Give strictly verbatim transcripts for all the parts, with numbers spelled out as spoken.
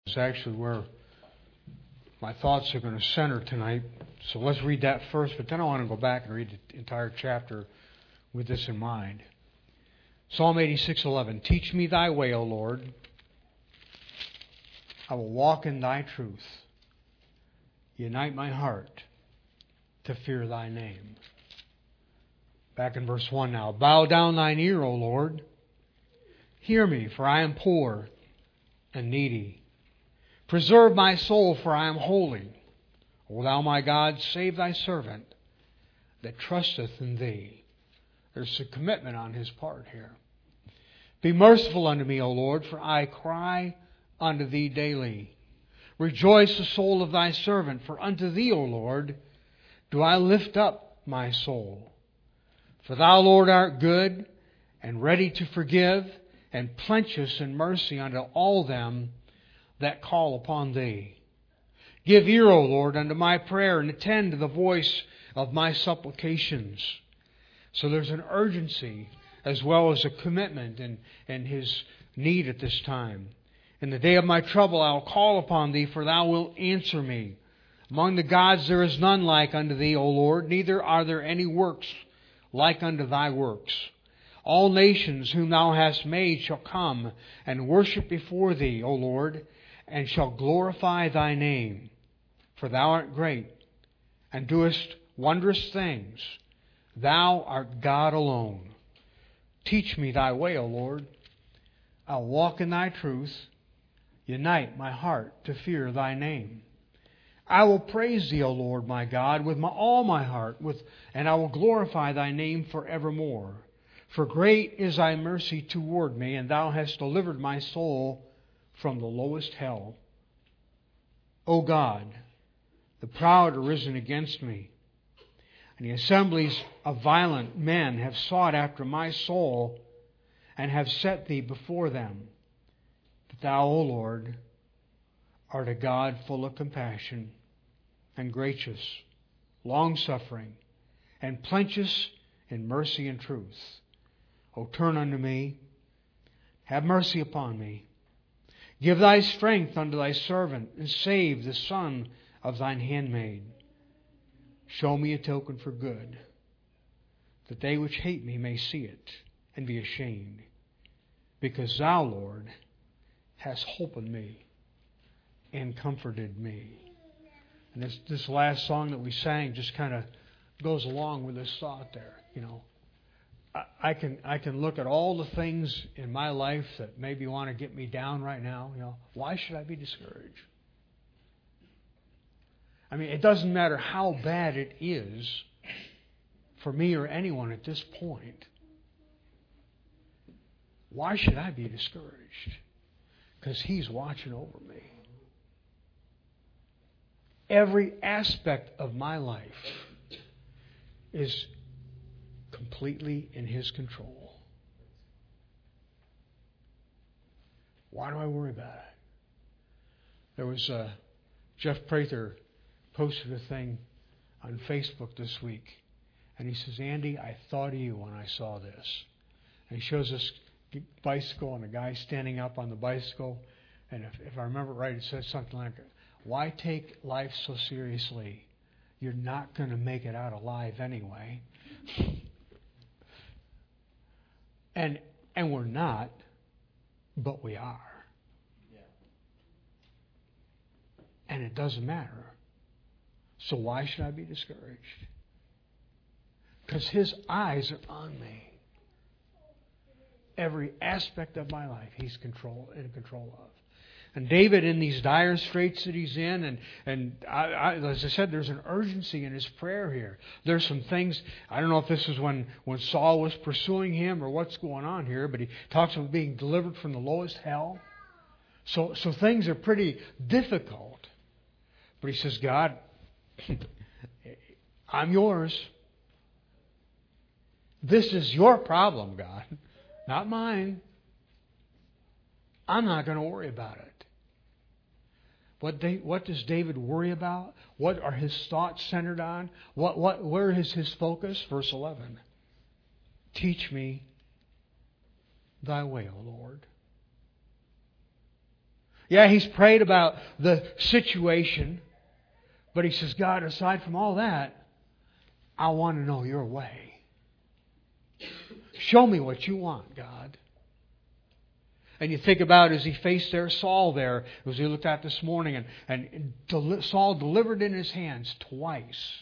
It's actually where my thoughts are going to center tonight. So let's read that first, but then I want to go back and read the entire chapter with this in mind. Psalm eighty-six eleven. Teach me thy way, O Lord. I will walk in thy truth. Unite my heart to fear thy name. Back in verse one now. Bow down thine ear, O Lord. Hear me, for I am poor and needy. Preserve my soul, for I am holy. O thou my God, save thy servant that trusteth in thee. There's a commitment on his part here. Be merciful unto me, O Lord, for I cry unto thee daily. Rejoice the soul of thy servant, for unto thee, O Lord, do I lift up my soul. For thou, Lord, art good and ready to forgive, and plenteous in mercy unto all them that call upon thee. Give ear, O Lord, unto my prayer, and attend to the voice of my supplications. So there's an urgency as well as a commitment in, in his need at this time. In the day of my trouble I will call upon thee, for thou wilt answer me. Among the gods there is none like unto thee, O Lord, neither are there any works like unto thy works. All nations whom thou hast made shall come and worship before thee, O Lord, and shall glorify thy name. For thou art great, and doest wondrous things. Thou art God alone. Teach me thy way, O Lord. I'll walk in thy truth. Unite my heart to fear thy name. I will praise thee, O Lord my God, with my, all my heart, with, and I will glorify thy name forevermore. For great is thy mercy toward me, and thou hast delivered my soul from the lowest hell. O God, the proud are risen against me, and the assemblies of violent men have sought after my soul, and have set thee before them. But thou, O Lord, art a God full of compassion, and gracious, long-suffering, and plenteous in mercy and truth. O turn unto me, have mercy upon me. Give thy strength unto thy servant, and save the son of thine handmaid. Show me a token for good, that they which hate me may see it, and be ashamed. Because thou, Lord, hast holpen me, and comforted me. And this, this last song that we sang just kind of goes along with this thought there, you know. I can I can look at all the things in my life that maybe want to get me down right now. You know, why should I be discouraged? I mean, it doesn't matter how bad it is for me or anyone at this point. Why should I be discouraged? Because He's watching over me. Every aspect of my life is completely in His control. Why do I worry about it? There was uh, Jeff Prather posted a thing on Facebook this week, and he says, Andy, I thought of you when I saw this. And he shows this bicycle and a guy standing up on the bicycle, and if, if I remember right, it says something like, why take life so seriously? You're not going to make it out alive anyway. And and we're not, but we are. Yeah. And it doesn't matter. So why should I be discouraged? Because His eyes are on me. Every aspect of my life He's control in control of. And David, in these dire straits that he's in, and, and I, I, as I said, there's an urgency in his prayer here. There's some things, I don't know if this is when, when Saul was pursuing him or what's going on here, but he talks about being delivered from the lowest hell. So, so things are pretty difficult. But he says, God, I'm yours. This is your problem, God, not mine. I'm not going to worry about it. What, they, what does David worry about? What are his thoughts centered on? What, what, where is his focus? Verse eleven. Teach me thy way, O Lord. Yeah, he's prayed about the situation. But he says, God, aside from all that, I want to know your way. Show me what you want, God. And you think about as he faced there, Saul there, as we looked at this morning, and, and del- Saul delivered in his hands twice.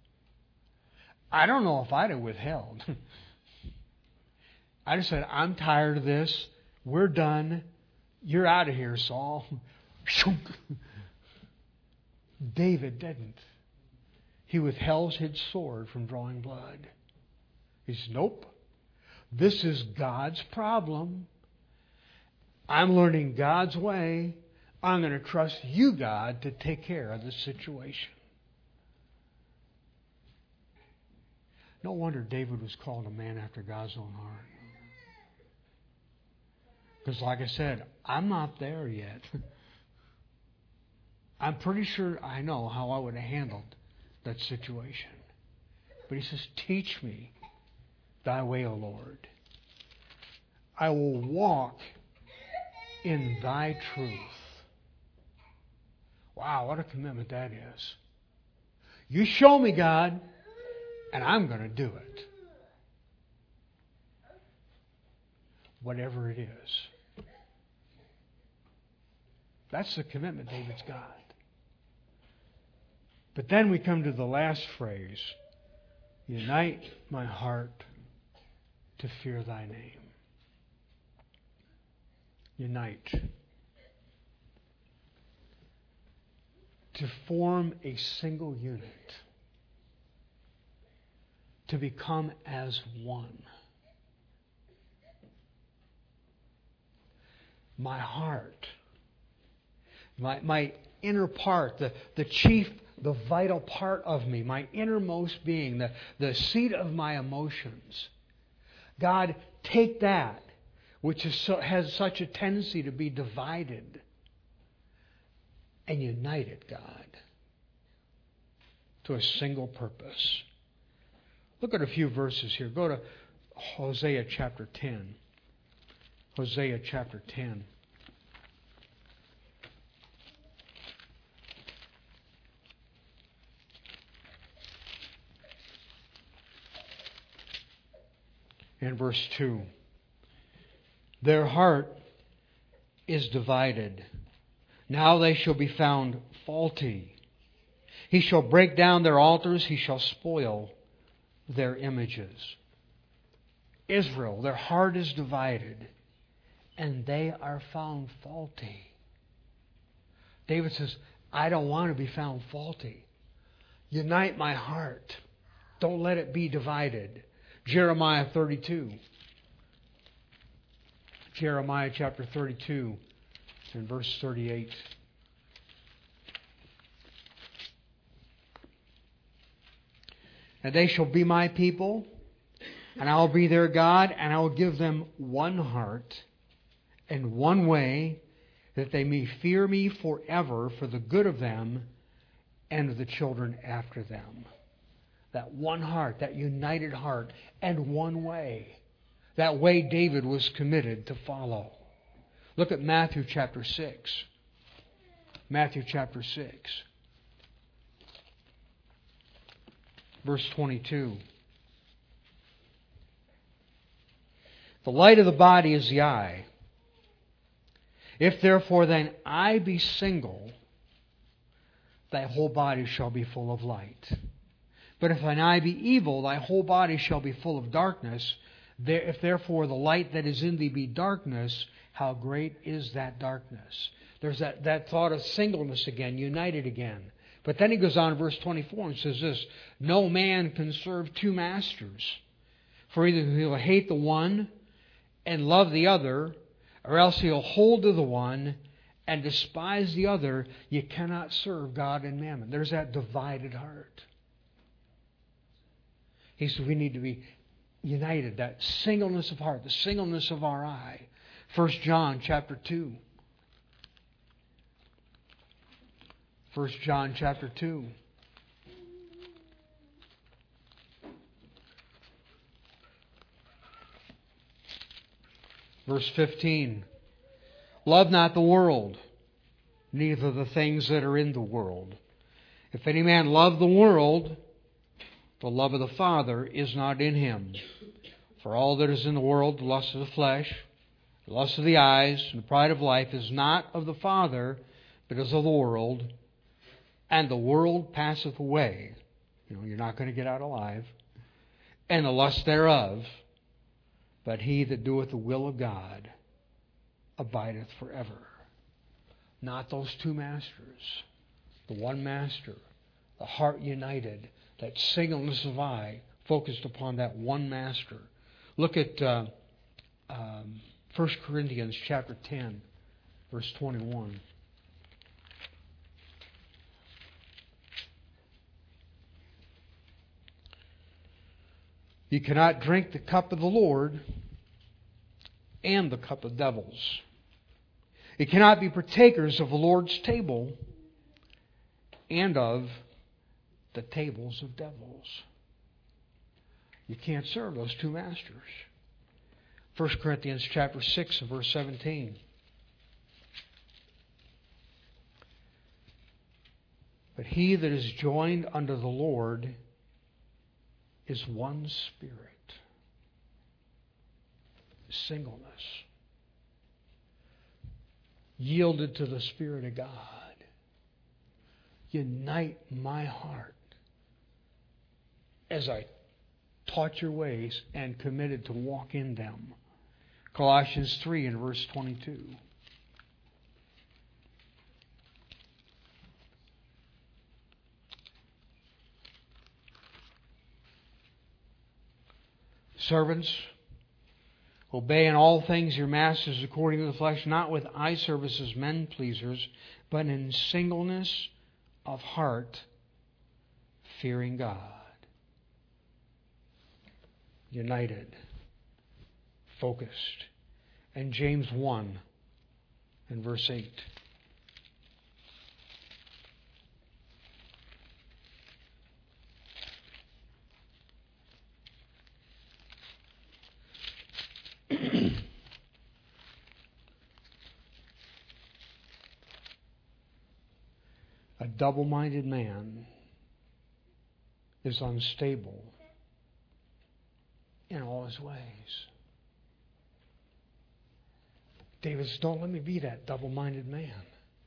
I don't know if I'd have withheld. I just said, I'm tired of this. We're done. You're out of here, Saul. David didn't. He withheld his sword from drawing blood. He says, nope. This is God's problem. I'm learning God's way. I'm going to trust you, God, to take care of the situation. No wonder David was called a man after God's own heart. Because like I said, I'm not there yet. I'm pretty sure I know how I would have handled that situation. But he says, teach me thy way, O Lord. I will walk in thy truth. Wow, what a commitment that is. You show me, God, and I'm going to do it. Whatever it is. That's the commitment David's got. But then we come to the last phrase. Unite my heart to fear thy name. Unite. To form a single unit. To become as one. My heart. My, my inner part, the, the chief, the vital part of me, my innermost being, the, the seat of my emotions. God, take that, which is so, has such a tendency to be divided, and unite it, God, to a single purpose. Look at a few verses here. Go to Hosea chapter ten. Hosea chapter ten. And verse two. Their heart is divided. Now they shall be found faulty. He shall break down their altars. He shall spoil their images. Israel, their heart is divided. And they are found faulty. David says, I don't want to be found faulty. Unite my heart. Don't let it be divided. Jeremiah thirty-two. Jeremiah chapter thirty-two and verse thirty-eight. And they shall be my people, and I will be their God, and I will give them one heart and one way, that they may fear me forever for the good of them and of the children after them. That one heart, that united heart, and one way. That way David was committed to follow. Look at Matthew chapter six. Matthew chapter six. Verse twenty-two. The light of the body is the eye. If therefore thine eye be single, thy whole body shall be full of light. But if thine eye be evil, thy whole body shall be full of darkness. If therefore the light that is in thee be darkness, how great is that darkness? There's that, that thought of singleness again, united again. But then he goes on in verse twenty-four and says this, no man can serve two masters. For either he will hate the one and love the other, or else he'll hold to the one and despise the other. You cannot serve God and mammon. There's that divided heart. He said we need to be united, that singleness of heart, the singleness of our eye. First John chapter two. First John chapter two. Verse fifteen. Love not the world, neither the things that are in the world. If any man love the world, the love of the Father is not in him. For all that is in the world, the lust of the flesh, the lust of the eyes, and the pride of life, is not of the Father, but is of the world. And the world passeth away. You know, you're not going to get out alive. And the lust thereof. But he that doeth the will of God abideth forever. Not those two masters. The one master. The heart united. That singleness of eye focused upon that one master. Look at uh, um, First Corinthians chapter ten, verse twenty-one. You cannot drink the cup of the Lord and the cup of devils. You cannot be partakers of the Lord's table and of the tables of devils. You can't serve those two masters. First Corinthians chapter six and verse seventeen. But he that is joined unto the Lord is one spirit. Singleness. Yielded to the Spirit of God. Unite my heart as I taught your ways and committed to walk in them. Colossians three and verse twenty-two. Servants, obey in all things your masters according to the flesh, not with eye service as men pleasers, but in singleness of heart, fearing God. United, focused. And James one and verse eight. A double-minded man is unstable in all his ways. David says, don't let me be that double-minded man.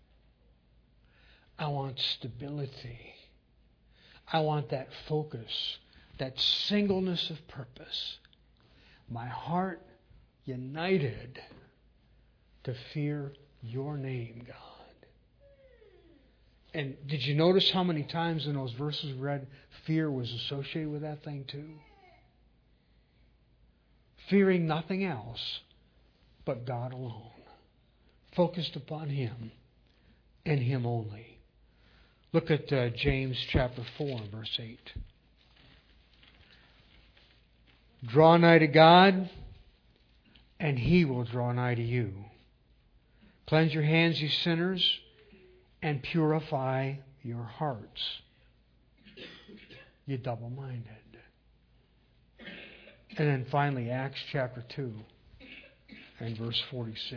I want stability. I want that focus, that singleness of purpose. My heart united to fear your name, God. And did you notice how many times in those verses we read, fear was associated with that thing too? Fearing nothing else but God alone. Focused upon Him and Him only. Look at uh, James chapter four, verse eight. Draw nigh to God, and He will draw nigh to you. Cleanse your hands, you sinners, and purify your hearts, you double-minded. And then finally, Acts chapter two and verse forty-six.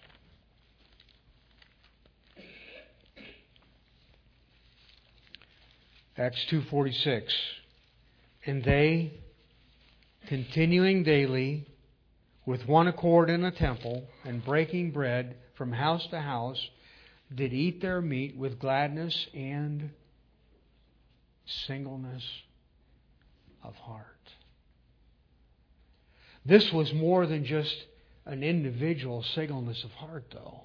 Acts two forty-six. And they, continuing daily with one accord in the temple, and breaking bread from house to house, did eat their meat with gladness and singleness of heart. This was more than just an individual singleness of heart, though.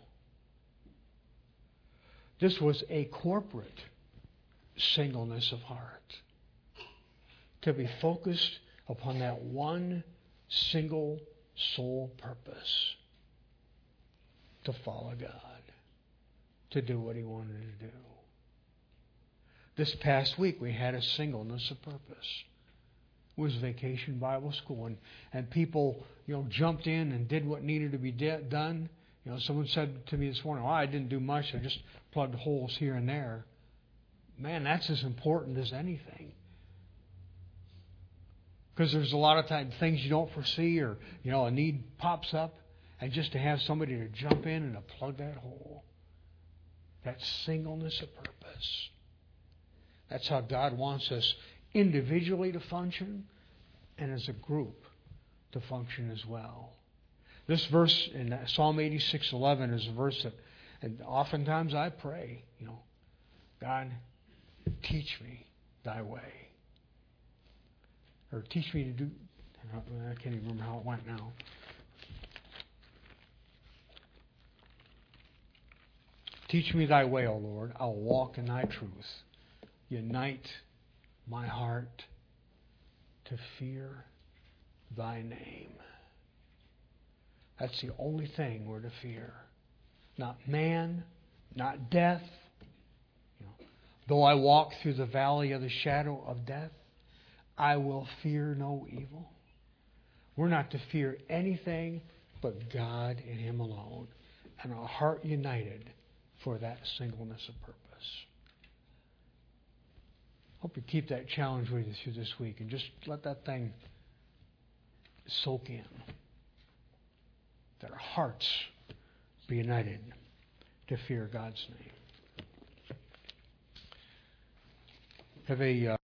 This was a corporate singleness of heart. To be focused upon that one single sole purpose. To follow God. To do what He wanted to do. This past week we had a singleness of purpose. It was Vacation Bible School, and, and people, you know, jumped in and did what needed to be de- done. You know, someone said to me this morning, "Oh, I didn't do much. I just plugged holes here and there." Man, that's as important as anything. Because there's a lot of times things you don't foresee, or you know, a need pops up, and just to have somebody to jump in and to plug that hole. that singleness of purpose. That's how God wants us individually to function and as a group to function as well. This verse in Psalm eighty-six eleven is a verse that, and oftentimes I pray, you know, God, teach me thy way. Or teach me to do, I can't even remember how it went now. Teach me thy way, O Lord. I'll walk in thy truth. Unite my heart to fear thy name. That's the only thing we're to fear. Not man, not death. You know, though I walk through the valley of the shadow of death, I will fear no evil. We're not to fear anything but God and Him alone. And our heart united for that singleness of purpose. Hope you keep that challenge with you through this week and just let that thing soak in. That our hearts be united to fear God's name. Have a uh,